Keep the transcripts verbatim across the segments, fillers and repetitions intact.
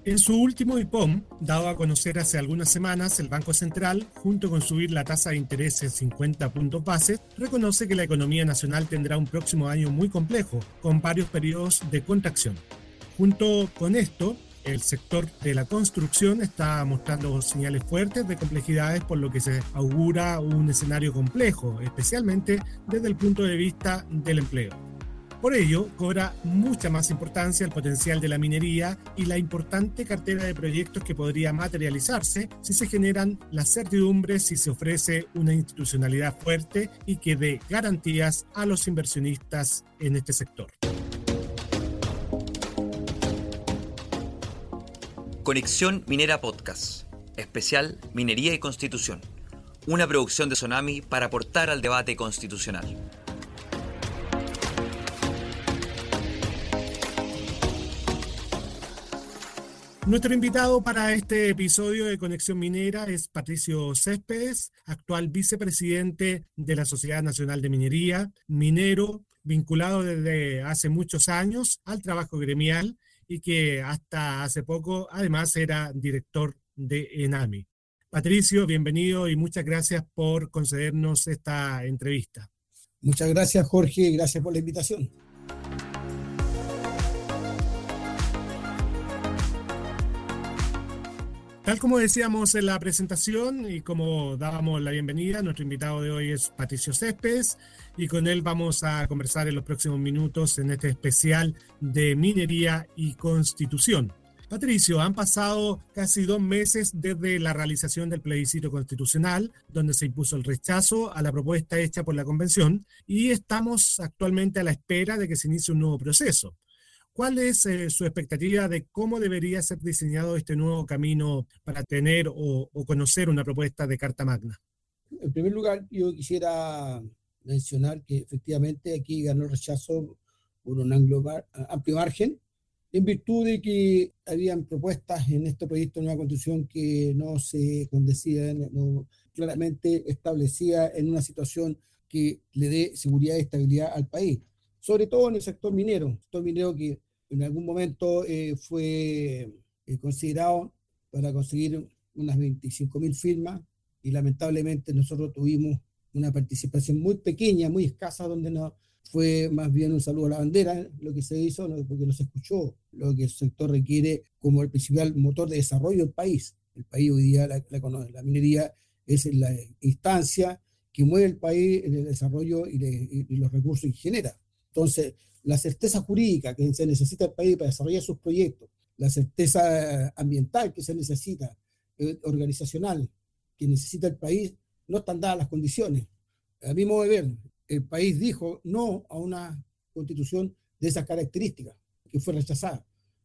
En su último I P O M, dado a conocer hace algunas semanas, el Banco Central, junto con subir la tasa de interés en cincuenta puntos base, reconoce que la economía nacional tendrá un próximo año muy complejo, con varios periodos de contracción. Junto con esto, el sector de la construcción está mostrando señales fuertes de complejidades, por lo que se augura un escenario complejo, especialmente desde el punto de vista del empleo. Por ello, cobra mucha más importancia el potencial de la minería y la importante cartera de proyectos que podría materializarse si se generan las certidumbres y se ofrece una institucionalidad fuerte y que dé garantías a los inversionistas en este sector. Conexión Minera Podcast, especial Minería y Constitución, una producción de Sonami para aportar al debate constitucional. Nuestro invitado para este episodio de Conexión Minera es Patricio Céspedes, actual vicepresidente de la Sociedad Nacional de Minería, minero, vinculado desde hace muchos años al trabajo gremial y que hasta hace poco además era director de ENAMI. Patricio, bienvenido y muchas gracias por concedernos esta entrevista. Muchas gracias, Jorge, y gracias por la invitación. Tal como decíamos en la presentación y como dábamos la bienvenida, nuestro invitado de hoy es Patricio Céspedes y con él vamos a conversar en los próximos minutos en este especial de minería y constitución. Patricio, han pasado casi dos meses desde la realización del plebiscito constitucional, donde se impuso el rechazo a la propuesta hecha por la Convención y estamos actualmente a la espera de que se inicie un nuevo proceso. ¿Cuál es eh, su expectativa de cómo debería ser diseñado este nuevo camino para tener o, o conocer una propuesta de Carta Magna? En primer lugar, yo quisiera mencionar que efectivamente aquí ganó el rechazo por un amplio margen, en virtud de que habían propuestas en este proyecto de nueva Constitución que no se condecían, no claramente establecía en una situación que le dé seguridad y estabilidad al país, sobre todo en el sector minero, el sector minero que en algún momento eh, fue eh, considerado para conseguir unas veinticinco mil firmas y lamentablemente nosotros tuvimos una participación muy pequeña, muy escasa, donde no fue más bien un saludo a la bandera lo que se hizo, ¿no? Porque no se escuchó lo que el sector requiere como el principal motor de desarrollo del país. El país hoy día, la, la, la minería es la instancia que mueve el país en el desarrollo y, de, y, y los recursos que genera. Entonces, la certeza jurídica que se necesita el país para desarrollar sus proyectos, la certeza ambiental que se necesita, eh, organizacional que necesita el país, no están dadas las condiciones. A mi modo de ver, el país dijo no a una constitución de esas características, que fue rechazada.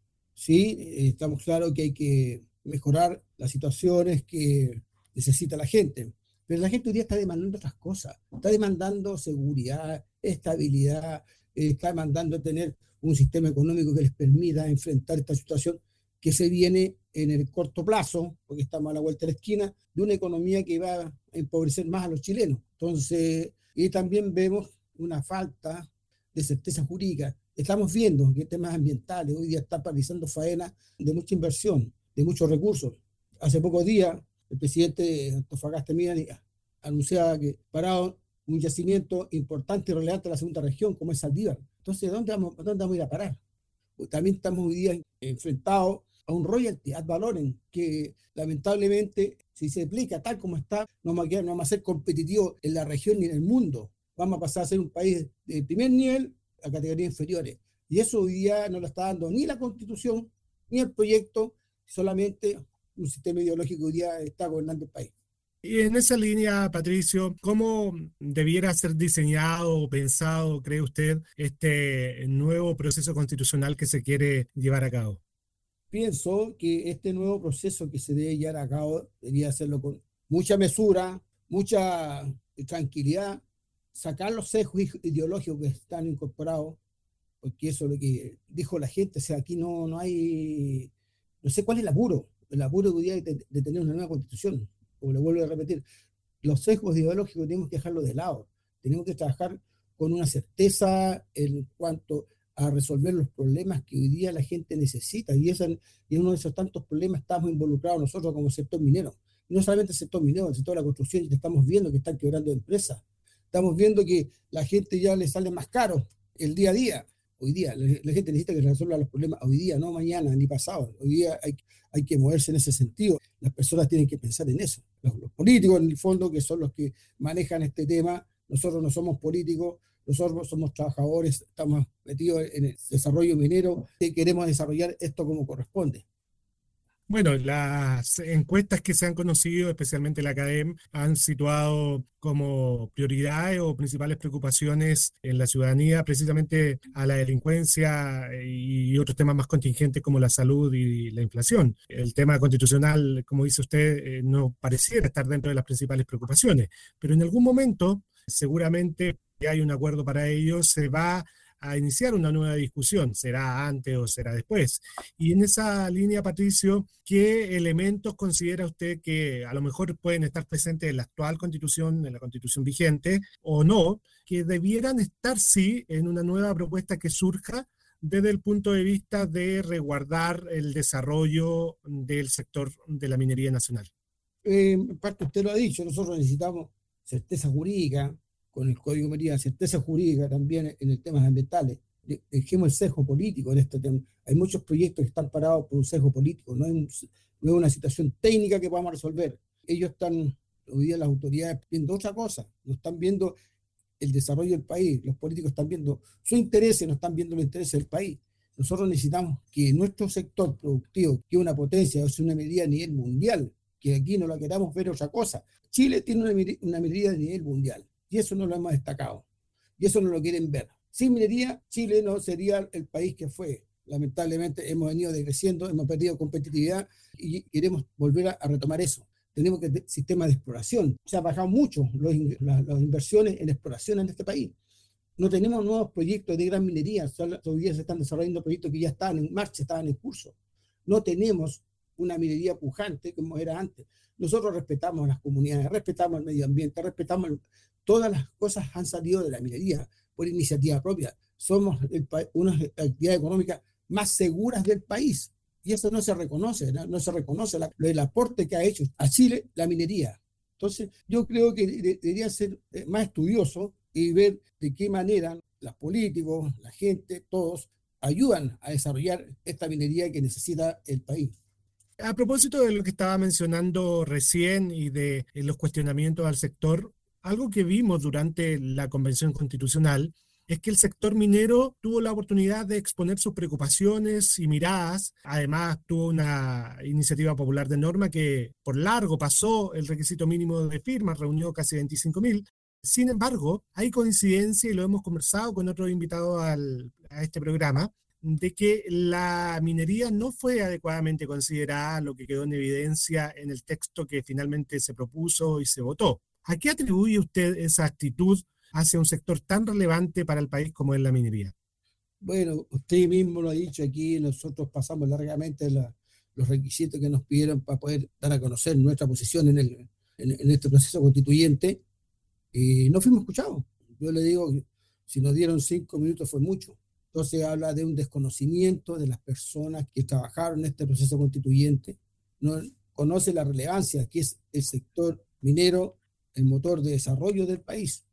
Sí, eh, estamos claros que hay que mejorar las situaciones que necesita la gente, pero la gente hoy día está demandando otras cosas, está demandando seguridad, estabilidad, está demandando tener un sistema económico que les permita enfrentar esta situación que se viene en el corto plazo, porque estamos a la vuelta de la esquina, de una economía que va a empobrecer más a los chilenos. Entonces, y también vemos una falta de certeza jurídica. Estamos viendo que temas ambientales hoy día están paralizando faenas de mucha inversión, de muchos recursos. Hace pocos días, el presidente de Antofagasta Minería anunciaba que pararon un yacimiento importante y relevante de la segunda región, como es Saldívar. Entonces, ¿dónde vamos, ¿dónde vamos a ir a parar? Pues también estamos hoy día enfrentados a un royalty ad valorem que lamentablemente, si se aplica tal como está, no vamos a, quedar, no vamos a ser competitivos en la región ni en el mundo. Vamos a pasar a ser un país de primer nivel a categorías inferiores. Y eso hoy día no lo está dando ni la Constitución, ni el proyecto, solamente un sistema ideológico que hoy día está gobernando el país. Y en esa línea, Patricio, ¿cómo debiera ser diseñado o pensado, cree usted, este nuevo proceso constitucional que se quiere llevar a cabo? Pienso que este nuevo proceso que se debe llevar a cabo debería hacerlo con mucha mesura, mucha tranquilidad, sacar los sesgos ideológicos que están incorporados, porque eso es lo que dijo la gente. O sea, aquí no, no hay, no sé cuál es el apuro, el apuro que hoy día de, de tener una nueva constitución. Como le vuelvo a repetir, los sesgos ideológicos tenemos que dejarlo de lado, tenemos que trabajar con una certeza en cuanto a resolver los problemas que hoy día la gente necesita. Y, esa, y uno de esos tantos problemas estamos involucrados nosotros como sector minero. Y no solamente el sector minero, el sector de la construcción, que estamos viendo que están quebrando empresas. Estamos viendo que la gente ya le sale más caro el día a día. Hoy día, la, la gente necesita que resuelva los problemas hoy día, no mañana ni pasado. Hoy día hay, hay que moverse en ese sentido. Las personas tienen que pensar en eso. Los, los políticos, en el fondo, que son los que manejan este tema, nosotros no somos políticos, nosotros somos trabajadores, estamos metidos en el desarrollo minero y queremos desarrollar esto como corresponde. Bueno, las encuestas que se han conocido, especialmente la CADEM, han situado como prioridades o principales preocupaciones en la ciudadanía precisamente a la delincuencia y otros temas más contingentes como la salud y la inflación. El tema constitucional, como dice usted, no pareciera estar dentro de las principales preocupaciones, pero en algún momento, seguramente hay un acuerdo para ello, se va a iniciar una nueva discusión, será antes o será después. Y en esa línea, Patricio, ¿qué elementos considera usted que a lo mejor pueden estar presentes en la actual Constitución, en la Constitución vigente, o no, que debieran estar, sí, en una nueva propuesta que surja desde el punto de vista de resguardar el desarrollo del sector de la minería nacional? Eh, en parte usted lo ha dicho, nosotros necesitamos certeza jurídica, con el Código de Minería, certeza jurídica también en el temas ambientales. Dejemos el sesgo político en este tema. Hay muchos proyectos que están parados por un sesgo político, no, hay un, no es una situación técnica que podamos resolver. Ellos están, hoy día las autoridades, viendo otra cosa, no están viendo el desarrollo del país, los políticos están viendo sus intereses, no están viendo los intereses del país. Nosotros necesitamos que nuestro sector productivo, que es una potencia, o sea, una medida a nivel mundial, que aquí no la queramos ver otra cosa. Chile tiene una, una medida a nivel mundial. Y eso no lo hemos destacado. Y eso no lo quieren ver. Sin minería, Chile no sería el país que fue. Lamentablemente hemos venido decreciendo, hemos perdido competitividad y queremos volver a, a retomar eso. Tenemos que sistemas de exploración. Se han bajado mucho los, las, las inversiones en exploración en este país. No tenemos nuevos proyectos de gran minería. Todavía se están desarrollando proyectos que ya estaban en marcha, estaban en curso. No tenemos una minería pujante como era antes. Nosotros respetamos a las comunidades, respetamos el medio ambiente, respetamos el, todas las cosas han salido de la minería por iniciativa propia. Somos el, una de las actividades económicas más seguras del país y eso no se reconoce, no, no se reconoce la, el aporte que ha hecho a Chile la minería. Entonces yo creo que de, debería ser más estudioso y ver de qué manera los políticos, la gente, todos ayudan a desarrollar esta minería que necesita el país. A propósito de lo que estaba mencionando recién y de los cuestionamientos al sector, algo que vimos durante la Convención Constitucional es que el sector minero tuvo la oportunidad de exponer sus preocupaciones y miradas. Además, tuvo una iniciativa popular de norma que por largo pasó el requisito mínimo de firmas, reunió casi veinticinco mil. Sin embargo, hay coincidencia, y lo hemos conversado con otros invitados al, a este programa, de que la minería no fue adecuadamente considerada, lo que quedó en evidencia en el texto que finalmente se propuso y se votó. ¿A qué atribuye usted esa actitud hacia un sector tan relevante para el país como es la minería? Bueno, usted mismo lo ha dicho aquí, nosotros pasamos largamente la, los requisitos que nos pidieron para poder dar a conocer nuestra posición en, el, en, en este proceso constituyente y no fuimos escuchados. Yo le digo que si nos dieron cinco minutos fue mucho. Entonces habla de un desconocimiento de las personas que trabajaron en este proceso constituyente, no conoce la relevancia que es el sector minero, el motor de desarrollo del país.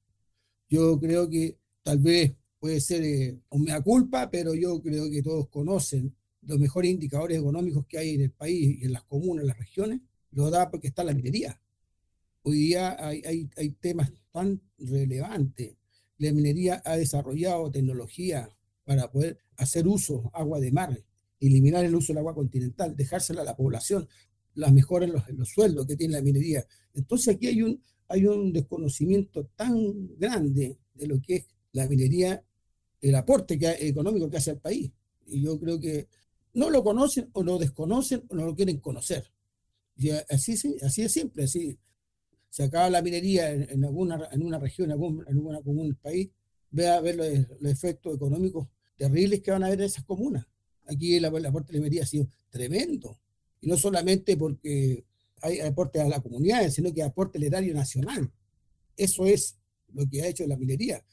Yo creo que tal vez puede ser eh, un mea culpa, pero yo creo que todos conocen los mejores indicadores económicos que hay en el país y en las comunas, en las regiones, lo da porque está la minería. Hoy día hay, hay, hay temas tan relevantes. La minería ha desarrollado tecnología para poder hacer uso agua de mar, eliminar el uso del agua continental, dejársela a la población, las mejoras en los, en los sueldos que tiene la minería. Entonces aquí hay un, hay un desconocimiento tan grande de lo que es la minería, el aporte que, económico que hace al país. Y yo creo que no lo conocen o lo desconocen o no lo quieren conocer. Y así, así es siempre, así se acaba la minería en, en, alguna, en una región, en, algún, en alguna comuna del país, ve a ver los, los efectos económicos terribles que van a haber en esas comunas. Aquí el, el aporte de la minería ha sido tremendo. Y no solamente porque hay aporte a la comunidad, sino que aporte al erario nacional. Eso es lo que ha hecho la minería.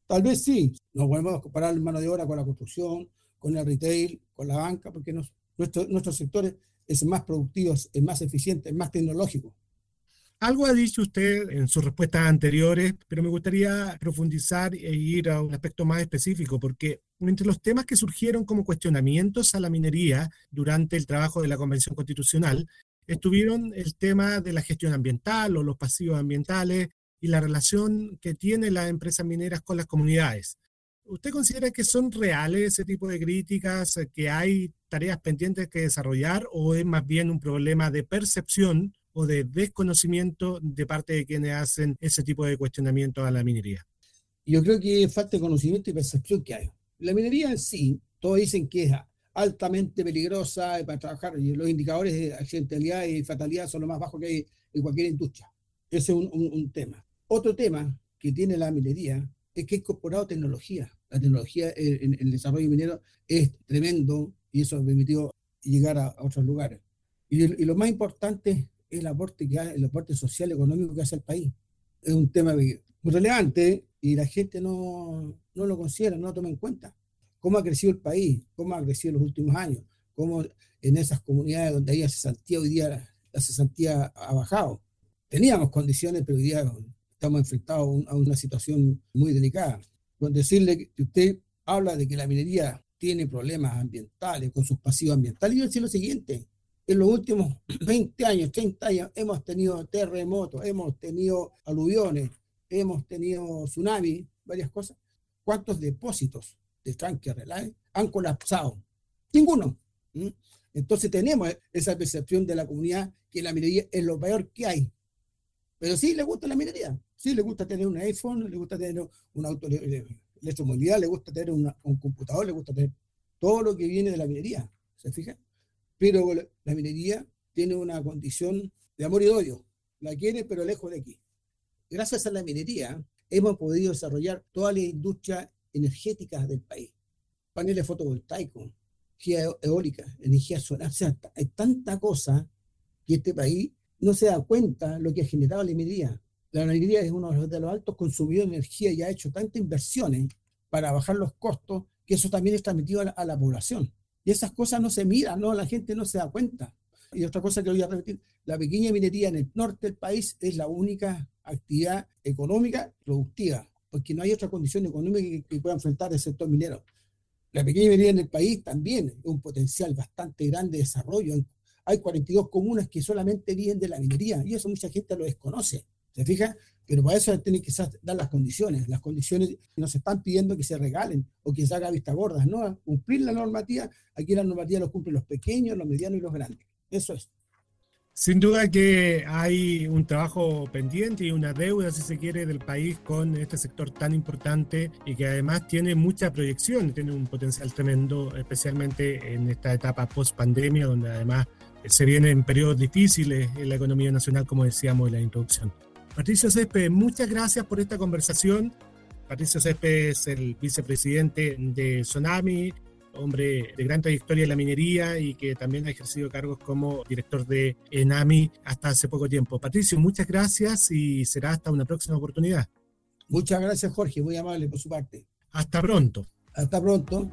Tal vez sí, no podemos comparar mano de obra con la construcción, con el retail, con la banca, porque nos, nuestro, nuestros sectores es más productivo, es más eficiente, es más tecnológico. Algo ha dicho usted en sus respuestas anteriores, pero me gustaría profundizar e ir a un aspecto más específico, porque entre los temas que surgieron como cuestionamientos a la minería durante el trabajo de la Convención Constitucional, estuvieron el tema de la gestión ambiental o los pasivos ambientales y la relación que tienen las empresas mineras con las comunidades. ¿Usted considera que son reales ese tipo de críticas, que hay tareas pendientes que desarrollar, o es más bien un problema de percepción o de desconocimiento de parte de quienes hacen ese tipo de cuestionamientos a la minería? Yo creo que falta de conocimiento y percepción que hay. La minería en sí, todos dicen que es altamente peligrosa para trabajar, y los indicadores de accidentalidad y fatalidad son los más bajos que hay en cualquier industria. Ese es un, un, un tema. Otro tema que tiene la minería es que ha incorporado tecnología. La tecnología en, en el desarrollo minero es tremendo y eso ha permitido llegar a, a otros lugares. Y, y lo más importante es el aporte, que hay, el aporte social, económico que hace el país. Es un tema muy relevante y la gente no, no lo considera, no lo toma en cuenta. Cómo ha crecido el país, cómo ha crecido en los últimos años, cómo en esas comunidades donde hay cesantía, hoy día la cesantía ha bajado. Teníamos condiciones, pero hoy día estamos enfrentados a una situación muy delicada. Con decirle que usted habla de que la minería tiene problemas ambientales, con sus pasivos ambientales, y yo decir lo siguiente: en los últimos veinte años, treinta años, hemos tenido terremotos, hemos tenido aluviones, hemos tenido tsunamis, varias cosas. ¿Cuántos depósitos de tranque relay han colapsado? Ninguno. ¿Mm? Entonces tenemos esa percepción de la comunidad que la minería es lo peor que hay. Pero sí le gusta la minería, sí le gusta tener un iPhone, le gusta tener un auto de electromovilidad, le gusta tener una, un computador, le gusta tener todo lo que viene de la minería, ¿se fija? Pero la minería tiene una condición de amor y odio, la quiere pero lejos de aquí. Gracias a la minería hemos podido desarrollar todas las industrias energéticas del país, paneles fotovoltaicos, energía eólica, energía solar, o sea, hay tanta cosa que este país no se da cuenta lo que ha generado la minería. La minería es uno de los altos consumidores de energía y ha hecho tantas inversiones para bajar los costos que eso también es transmitido a la, a la población. Y esas cosas no se miran, no, la gente no se da cuenta. Y otra cosa que voy a repetir, la pequeña minería en el norte del país es la única actividad económica productiva, porque no hay otra condición económica que, que pueda enfrentar el sector minero. La pequeña minería en el país también es un potencial bastante grande de desarrollo. Hay cuarenta y dos comunas que solamente viven de la minería y eso mucha gente lo desconoce, ¿se fija? Pero para eso tienen que dar las condiciones. Las condiciones nos están pidiendo que se regalen o que se haga vista gorda, ¿no? Cumplir la normativa, aquí la normativa lo cumplen los pequeños, los medianos y los grandes. Eso es. Sin duda que hay un trabajo pendiente y una deuda, si se quiere, del país con este sector tan importante y que además tiene mucha proyección, tiene un potencial tremendo, especialmente en esta etapa post-pandemia, donde además se vienen periodos difíciles en la economía nacional, como decíamos en la introducción. Patricio Céspedes, muchas gracias por esta conversación. Patricio Céspedes es el vicepresidente de Sonami, hombre de gran trayectoria en la minería y que también ha ejercido cargos como director de ENAMI hasta hace poco tiempo. Patricio, muchas gracias y será hasta una próxima oportunidad. Muchas gracias, Jorge, muy amable por su parte. Hasta pronto. Hasta pronto.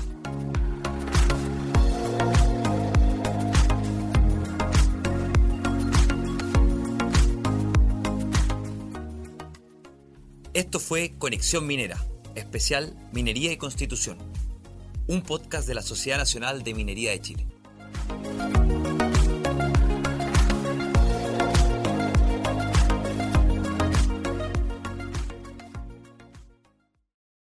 Esto fue Conexión Minera, especial Minería y Constitución, un podcast de la Sociedad Nacional de Minería de Chile.